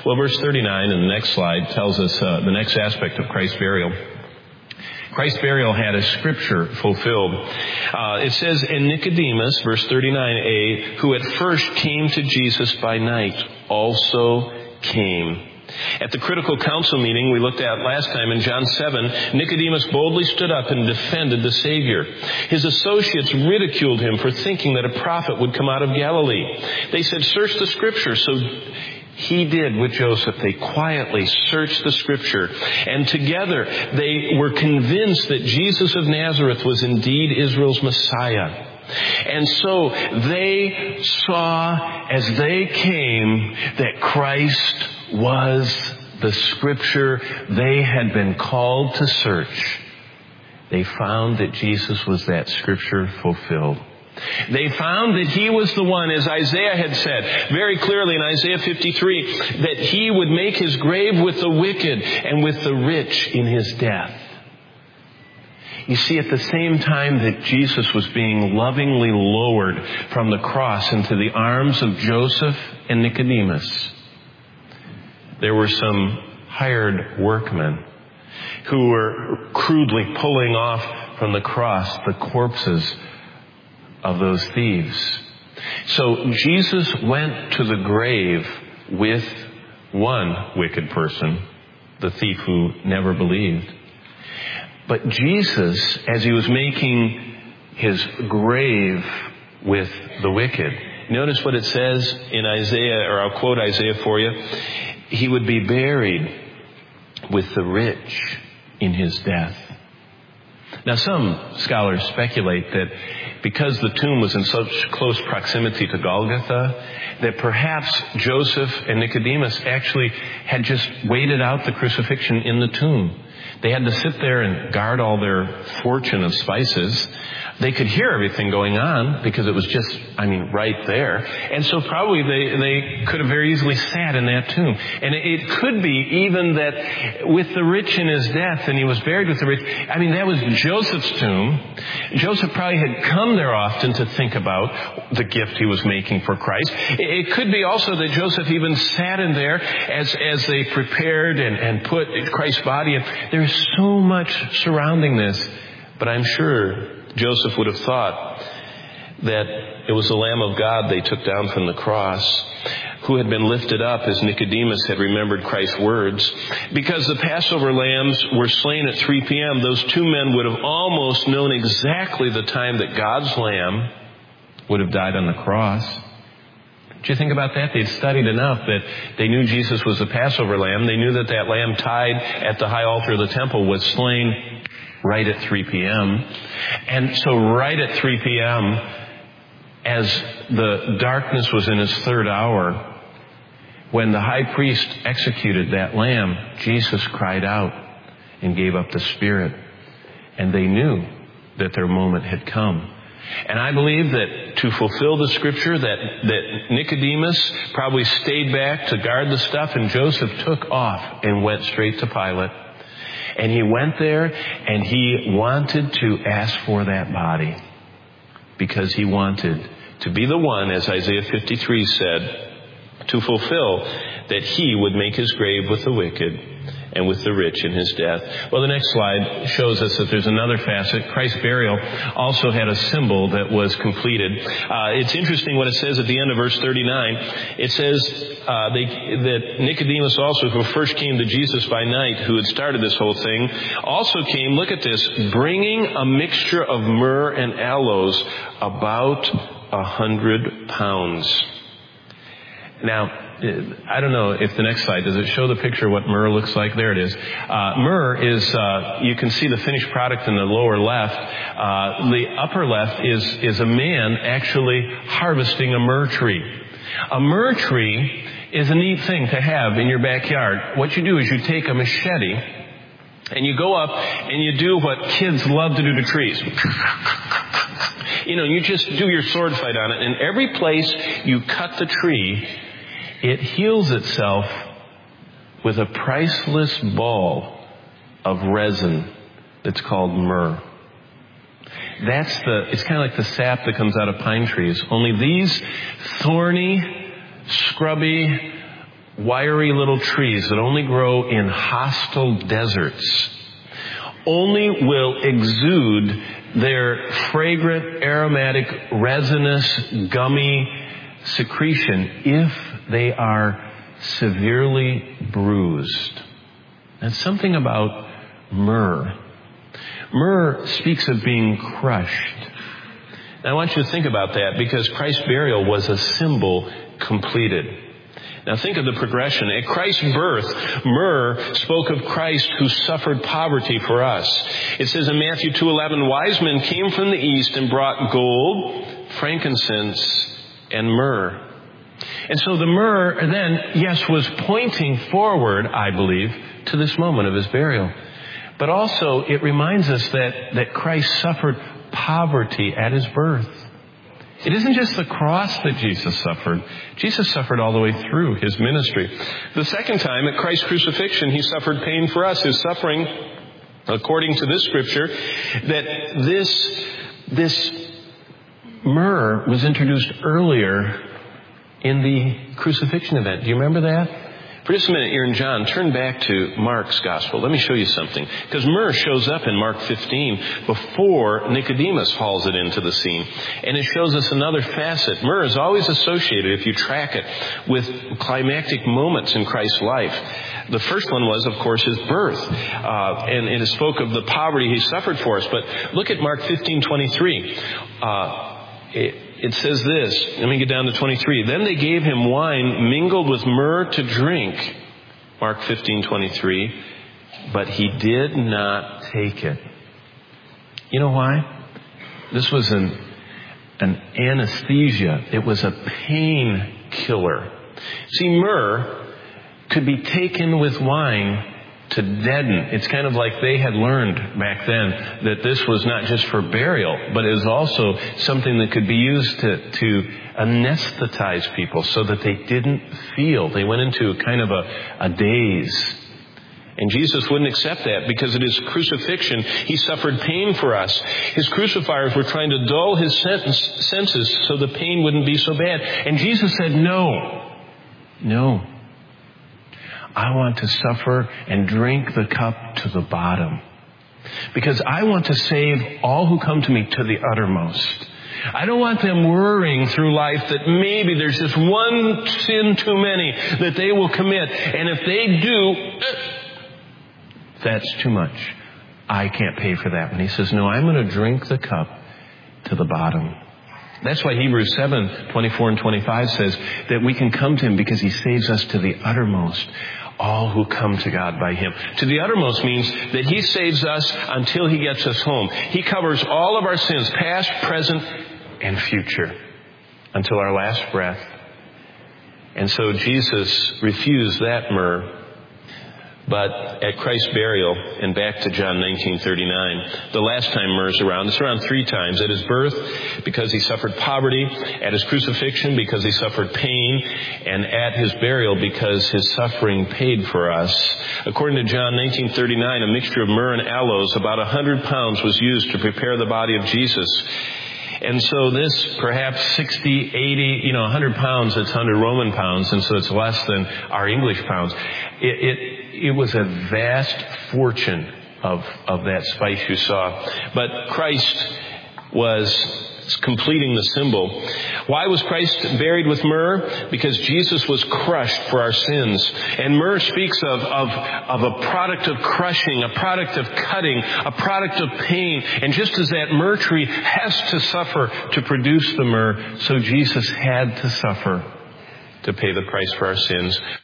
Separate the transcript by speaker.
Speaker 1: Well, verse 39 in the next slide tells us the next aspect of Christ's burial. Christ's burial had a scripture fulfilled. It says, and Nicodemus, verse 39a, who at first came to Jesus by night, also came. At the critical council meeting we looked at last time in John 7, Nicodemus boldly stood up and defended the Savior. His associates ridiculed him for thinking that a prophet would come out of Galilee. They said, search the Scripture. So he did with Joseph. They quietly searched the Scripture. And together they were convinced that Jesus of Nazareth was indeed Israel's Messiah. And so they saw as they came that Christ was the Scripture they had been called to search. They found that Jesus was that Scripture fulfilled. They found that He was the one, as Isaiah had said very clearly in Isaiah 53, that He would make His grave with the wicked and with the rich in His death. You see, at the same time that Jesus was being lovingly lowered from the cross into the arms of Joseph and Nicodemus, there were some hired workmen who were crudely pulling off from the cross the corpses of those thieves. So Jesus went to the grave with one wicked person, the thief who never believed. But Jesus, as He was making His grave with the wicked, notice what it says in Isaiah, or I'll quote Isaiah for you. He would be buried with the rich in His death. Now, some scholars speculate that because the tomb was in such close proximity to Golgotha, that perhaps Joseph and Nicodemus actually had just waited out the crucifixion in the tomb. They had to sit there and guard all their fortune of spices. They could hear everything going on because it was just, right there. And so probably they could have very easily sat in that tomb. And it could be even that with the rich in his death, and he was buried with the rich, that was Joseph's tomb. Joseph probably had come there often to think about the gift he was making for Christ. It could be also that Joseph even sat in there as they prepared and put Christ's body in. There's so much surrounding this, but I'm sure Joseph would have thought that it was the Lamb of God they took down from the cross, who had been lifted up as Nicodemus had remembered Christ's words. Because the Passover lambs were slain at 3 p.m., those two men would have almost known exactly the time that God's Lamb would have died on the cross. Did you think about that? They'd studied enough that they knew Jesus was the Passover lamb. They knew that that lamb tied at the high altar of the temple was slain right at 3 p.m. And so right at 3 p.m., as the darkness was in its third hour, when the high priest executed that lamb, Jesus cried out and gave up the spirit. And they knew that their moment had come. And I believe that to fulfill the Scripture, that Nicodemus probably stayed back to guard the stuff, and Joseph took off and went straight to Pilate. And he went there and he wanted to ask for that body because he wanted to be the one, as Isaiah 53 said, to fulfill that he would make his grave with the wicked and with the rich in his death. Well, the next slide shows us that there's another facet. Christ's burial also had a symbol that was completed. It's interesting what it says at the end of verse 39. It says that Nicodemus also, who first came to Jesus by night, who had started this whole thing, also came, look at this, bringing a mixture of myrrh and aloes, about 100 pounds. Now, I don't know if the next slide, does it show the picture of what myrrh looks like? There it is. Myrrh is, you can see the finished product in the lower left. The upper left is a man actually harvesting a myrrh tree. A myrrh tree is a neat thing to have in your backyard. What you do is you take a machete and you go up and you do what kids love to do to trees. You just do your sword fight on it. And every place you cut the tree, it heals itself with a priceless ball of resin that's called myrrh. It's kind of like the sap that comes out of pine trees. Only these thorny, scrubby, wiry little trees that only grow in hostile deserts only will exude their fragrant, aromatic, resinous, gummy secretion if they are severely bruised. And something about myrrh. Myrrh speaks of being crushed. Now I want you to think about that, because Christ's burial was a symbol completed. Now think of the progression. At Christ's birth, myrrh spoke of Christ who suffered poverty for us. It says in Matthew 2:11, wise men came from the east and brought gold, frankincense, and myrrh. And so the myrrh then, yes, was pointing forward, I believe, to this moment of his burial. But also it reminds us that Christ suffered poverty at his birth. It isn't just the cross that Jesus suffered. Jesus suffered all the way through his ministry. The second time, at Christ's crucifixion, he suffered pain for us. His suffering, according to this scripture, that this myrrh was introduced earlier in the crucifixion event. Do you remember that? For just a minute, you're in John. Turn back to Mark's gospel. Let me show you something. Because myrrh shows up in Mark 15 before Nicodemus hauls it into the scene. And it shows us another facet. Myrrh is always associated, if you track it, with climactic moments in Christ's life. The first one was, of course, his birth. And it spoke of the poverty he suffered for us. But look at Mark 15:23. It says this. Let me get down to 23. Then they gave him wine mingled with myrrh to drink. Mark 15:23. But he did not take it. You know why? This was an anesthesia. It was a painkiller. See, myrrh could be taken with wine to deaden. It's kind of like they had learned back then that this was not just for burial, but it was also something that could be used to anesthetize people so that they didn't feel. They went into kind of a daze. And Jesus wouldn't accept that, because at his crucifixion, he suffered pain for us. His crucifiers were trying to dull his senses so the pain wouldn't be so bad. And Jesus said, no. I want to suffer and drink the cup to the bottom, because I want to save all who come to me to the uttermost. I don't want them worrying through life that maybe there's just one sin too many that they will commit. And if they do, that's too much. I can't pay for that. And he says, no, I'm going to drink the cup to the bottom. That's why Hebrews 7:24 and 25 says that we can come to him because he saves us to the uttermost. All who come to God by him. To the uttermost means that he saves us until he gets us home. He covers all of our sins, past, present, and future, until our last breath. And so Jesus refused that myrrh. But at Christ's burial, and back to John 19:39, the last time myrrh is around, it's around 3 times. At his birth, because he suffered poverty. At his crucifixion, because he suffered pain. And at his burial, because his suffering paid for us. According to John 19:39, a mixture of myrrh and aloes, about 100 pounds was used to prepare the body of Jesus. And so this, perhaps 60, 80, 100 pounds, it's 100 Roman pounds, and so it's less than our English pounds. It was a vast fortune of that spice you saw. But Christ was completing the symbol. Why was Christ buried with myrrh? Because Jesus was crushed for our sins. And myrrh speaks of a product of crushing, a product of cutting, a product of pain. And just as that myrrh tree has to suffer to produce the myrrh, so Jesus had to suffer to pay the price for our sins.